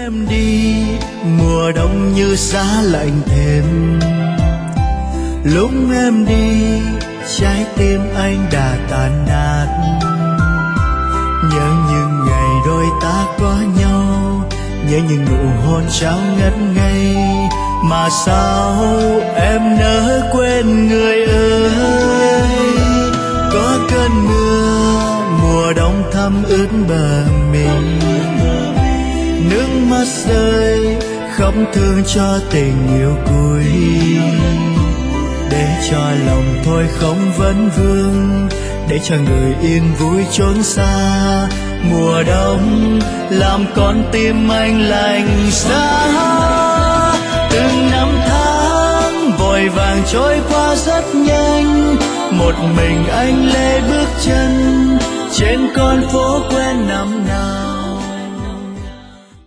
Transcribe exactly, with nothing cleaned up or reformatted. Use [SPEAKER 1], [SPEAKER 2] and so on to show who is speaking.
[SPEAKER 1] em đi mùa đông như giá lạnh thêm, lúc em đi trái tim anh đã tan nát. Nhớ những ngày đôi ta có nhau, nhớ những nụ hôn trao ngất ngây, mà sao em nỡ quên người ơi. Có cơn mưa mùa đông thấm ướt bờ mình, nước mắt rơi khóc thương cho tình yêu cuối, để cho lòng thôi không vấn vương, để cho người yên vui trốn xa. Mùa đông làm con tim anh lạnh giá, từng năm tháng vội vàng trôi qua rất nhanh, một mình anh lê bước chân trên con phố quen năm nào.